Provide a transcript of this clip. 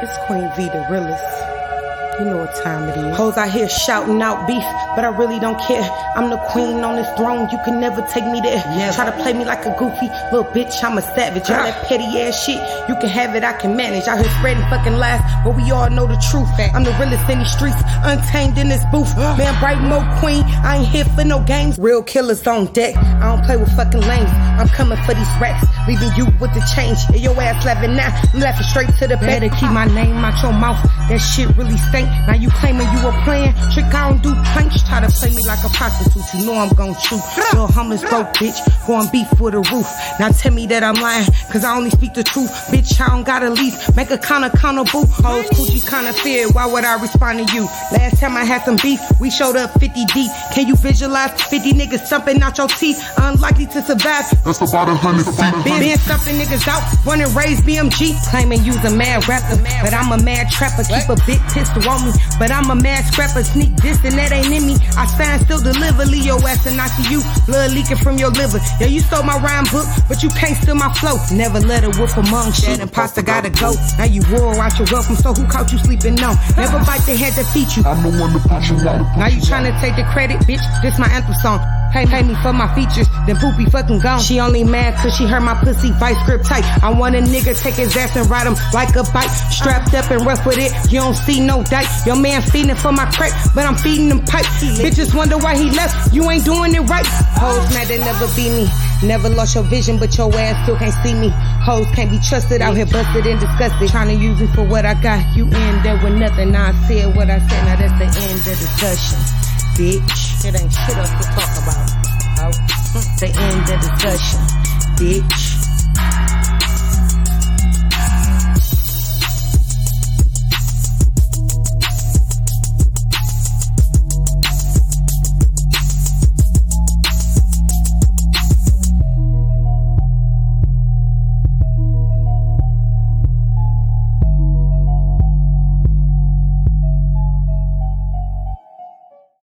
It's Queen V, the realest. You know what time it is. Hoes out here shouting out beef, but I really don't care. I'm the queen on this throne, you can never take me there. Try to play me like a goofy little bitch, I'm a savage. All that petty ass shit, you can have it, I can manage. Out here spreading fucking lies, but we all know the truth. I'm the realest in these streets, untamed in this booth. Man, bright mo queen, I ain't here for no games. Real killers on deck, I don't play with fucking lames. I'm coming for these racks, leaving you with the change. And your ass laughing now, I'm laughing straight to the back. Better keep my name out your mouth, that shit really stink. Now you claiming you a playing trick, I don't do planks. Try to play me like a prostitute, you know I'm gon' shoot. Little homeless broke bitch, going beef for the roof. Now tell me that I'm lying, cause I only speak the truth. Bitch, I don't gotta leave, make a accountable. Hoes coochie kinda feared, why would I respond to you? Last time I had some beef, we showed up 50 deep. Can you visualize 50 niggas stumping out your teeth? Unlikely to survive, that's about 100 feet. Been stumping niggas out, run and raise BMG. Claiming you's a mad rapper, but I'm a mad trapper. Keep a big pistol on me, but I'm a mad scrapper. Sneak this and that ain't in me. I stand still deliver, leave your ass and I see you. Blood leaking from your liver. Yeah, you stole my rhyme book, but you can't steal my flow. Never let a wolf among shit. Imposter gotta go. Now you wore out your welcome, so who caught you sleeping on? Never bite the head to feed you. I'm the one to put you out. Now you tryna take the credit, bitch. This my anthem song. Pay me for my features, then poopy fucking gone. She only mad cause she heard my pussy vice grip tight. I want a nigga take his ass and ride him like a bike. Strapped up and rough with it, you don't see no dike. Your man feeding for my crack, but I'm feeding him pipe. Bitches wonder why he left, you ain't doing it right. Hoes mad they never be me. Never lost your vision, but your ass still can't see me. Hoes can't be trusted, out here busted and disgusted. Trying to use me for what I got, you in there with nothing. Now I said what I said, now that's the end of the discussion. Bitch, it ain't shit else to talk about. Oh, the end of the discussion, bitch.